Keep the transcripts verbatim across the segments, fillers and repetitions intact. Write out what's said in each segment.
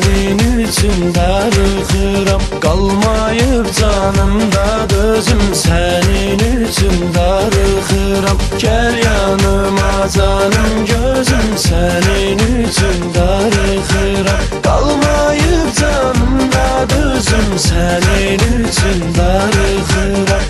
senin üçün darıxıram. Qalmayıb canımda dözüm, senin üçün darıxıram. Gəl yanıma canım gözüm, senin üçün darıxıram. Qalmayıb canımda dözüm, senin üçün darıxıram.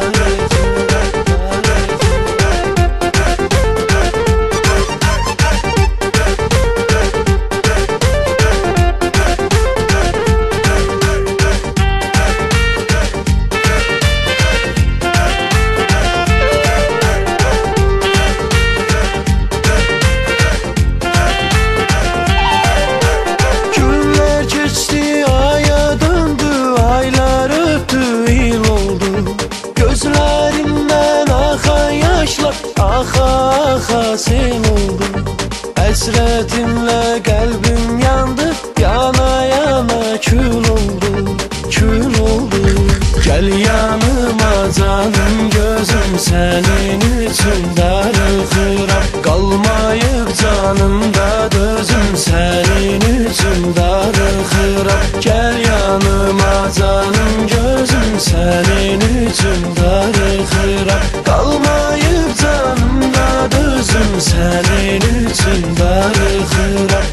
Axa sen oldun, həsrətinlə qəlbim yandı, yana yana kül oldu, kül oldu. Gəl yanıma canım gözüm, sənin üçün darıxıram. Qalmayıb canımda dözüm, sənin üçün darıxıram. Gəl yanıma canım gözüm, sənin üçün darıxıram. Qalmayıb canımda dözüm, sənin üçün darıxıram.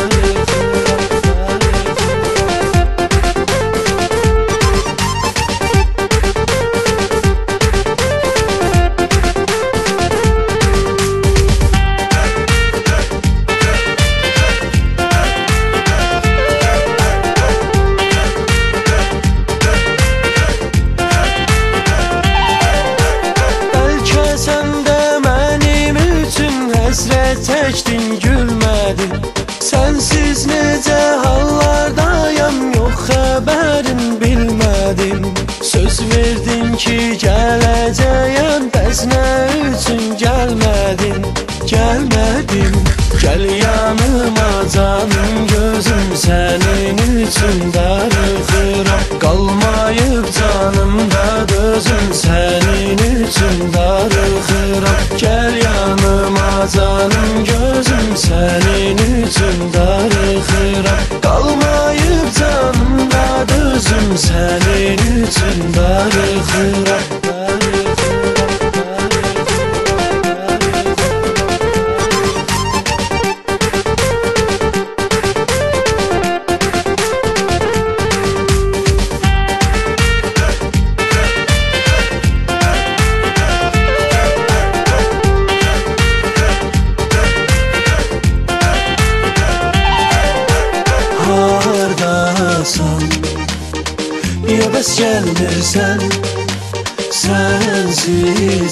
Həsrət çəkdin, gülmədin. Sənsiz necə hallardayam, yox xəbərin bilmədim. Söz verdin ki gələcəyəm, bəs nə üçün gəlmədin, gəlmədin. Gəl yanıma canım gözüm, sənin üçün darıxıram. Qalmayıb canımda dözüm, sənin üçün darıxıram. Gəl yanıma canım gözüm, sənin üçün darıxıram. Qalmayıb canımda dözüm, sənin üçün darıxıram. Hardasan, ya bəs gəlmirsən, sənsiz